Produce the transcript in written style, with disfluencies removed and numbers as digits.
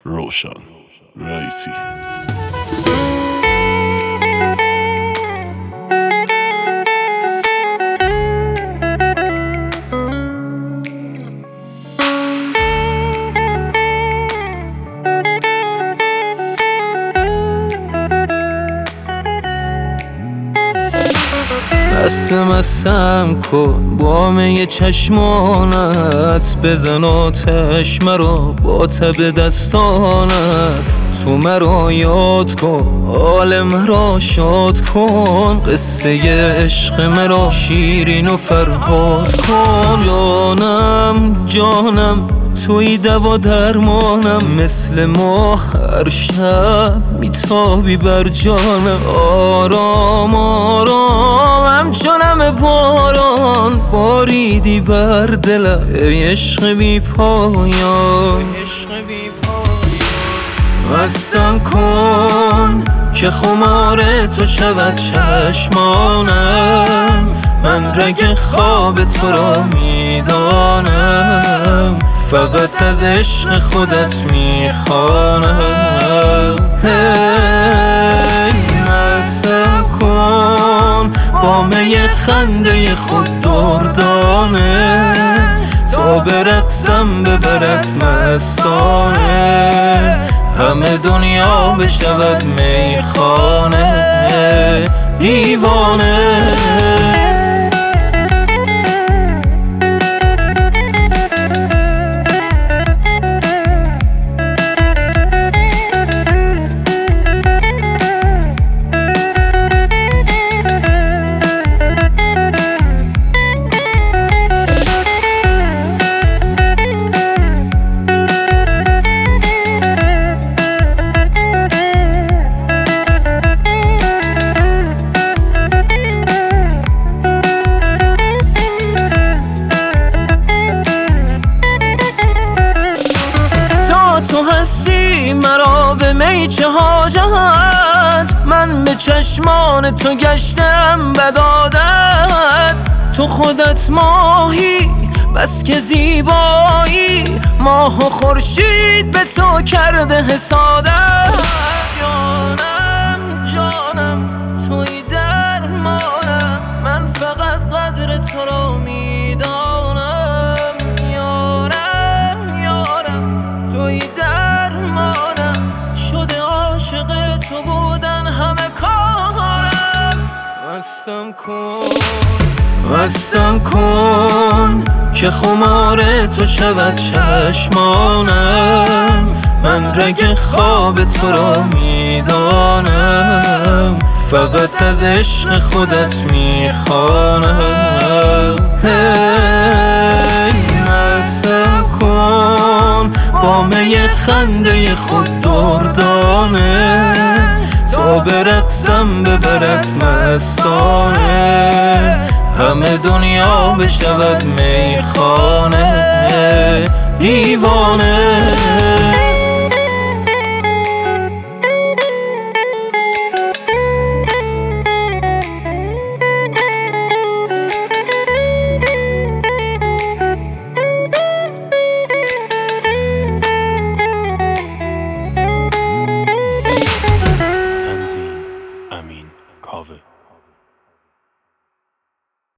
روشن رئیسی. مستم کن با می چشمانت، بزن آتش مرا با تب دستانت. تو مرا یاد کن، حال مرا شاد کن، قصه عشق مرا شیرین و فرهاد کن. جانم توی دوا درمانم، مثل ماه هر شب میتابی بر جانم. آرام همچنم باران باریدی بر دلم، ای عشق بی پایان. مستم کن که خمار تو شود چشمانم، من رگ خواب تو را میدانم، فقط از عشق خودت میخوانم. مستم کن با می خنده خود دردانه، تا برقصم ببرد مستانه، همه دنیا بشود میخانه دیوانه. تو هستی مرا به می چه حاجت، من به چشمان تو گشتم بدادت. تو خودت ماهی بس که زیبایی، ماه و خورشید به تو کرده حسادت. جانم توی درمانم، من فقط قدر تو را میدانم. یارم توی درمانم، شده عاشق تو بودن همه کارم. مستم کن که خمار تو شود چشمانم، من رگ خواب تو را میدانم، فقط از عشق خودت میخوانم. مستم کن با می خنده خود دردانه، تا برقصم ببرد مستانه، همه دنیا بشود میخانه.